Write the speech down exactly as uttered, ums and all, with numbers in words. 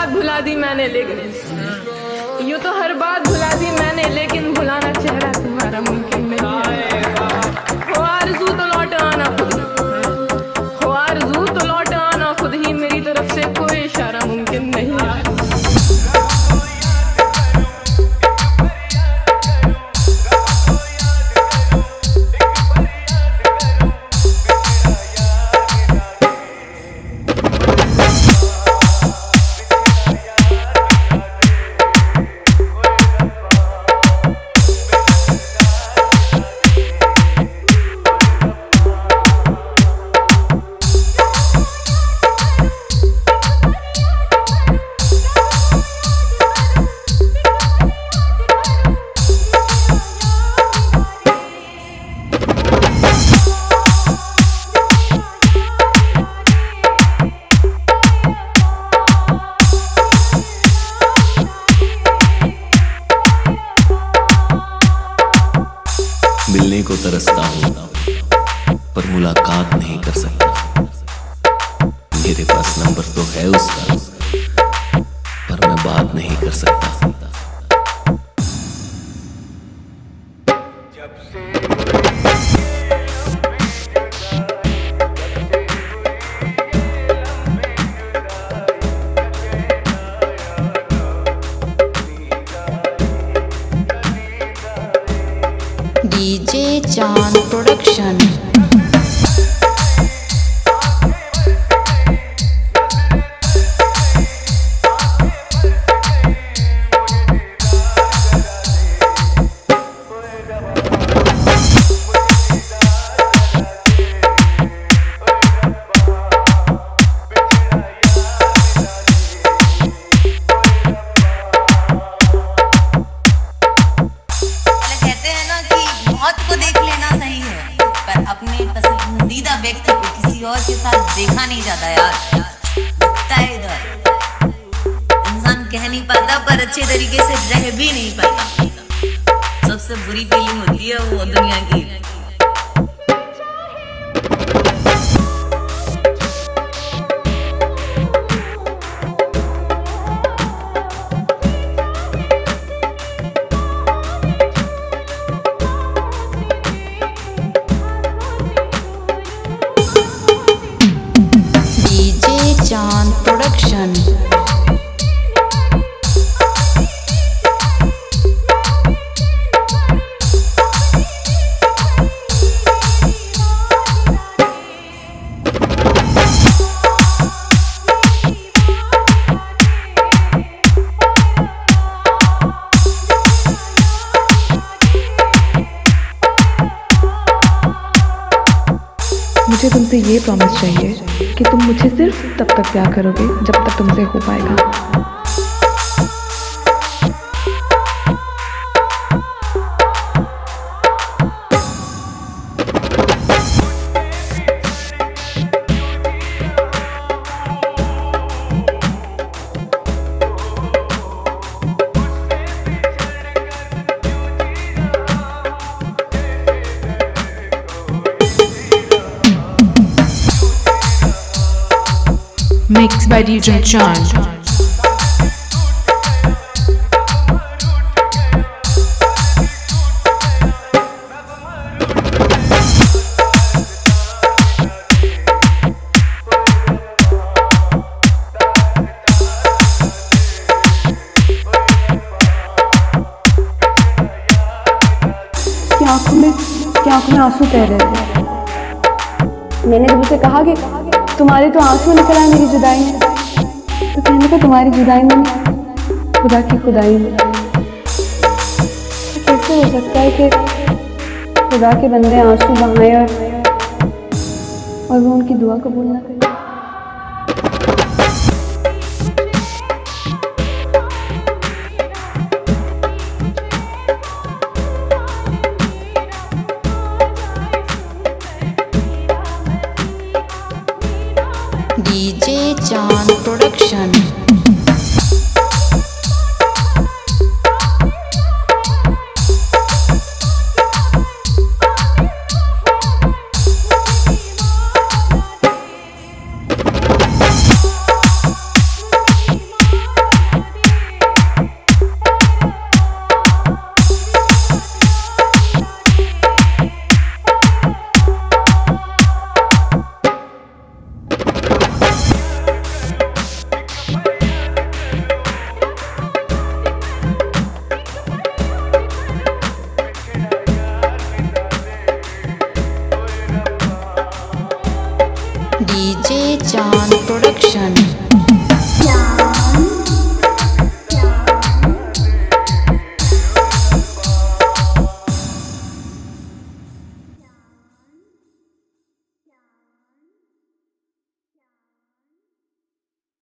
बात भुला दी मैंने, लेकिन यूँ तो हर बात भुला दी मैंने, लेकिन भुलाना चेहरा तुम्हारा मुमकिन नहीं है। हो आरज़ू तो लौट आना खुद ही, हो आरज़ू तो लौट आना खुद ही, मेरी तरफ से कोई इशारा मुमकिन नहीं है। मिलने को तरसता हूँ पर मुलाकात नहीं कर सकता। मेरे पास नंबर तो है उसका, पर मैं बात नहीं कर सकता। डीजे चांद प्रोडक्शन। अपने पसंदीदा व्यक्ति को किसी और के साथ देखा नहीं जाता यार, लगता है इधर इंसान कह नहीं पाता पर अच्छे तरीके से रह भी नहीं पाता। सबसे बुरी फीलिंग होती है वो दुनिया की। चांद प्रोडक्शन। मुझे तुमसे ये प्रॉमिस चाहिए कि तुम मुझे सिर्फ तब तक प्यार करोगे जब तक तुमसे हो पाएगा। Mixed by D J Chand. की आंखों में की आंखों में आंसू तैर रहे थे। मैंने जब उसे कहा कि तुम्हारे तो आंसू निकल आए मेरी जुदाई में, तो कहने का तुम्हारी जुदाई में नहीं, खुदा की खुदाई में। तो कैसे हो सकता है कि खुदा के बंदे आंसू बहाएं और और वो उनकी दुआ कबूल ना करें। डीजे चांद प्रोडक्शन। चांद प्रोडक्शन।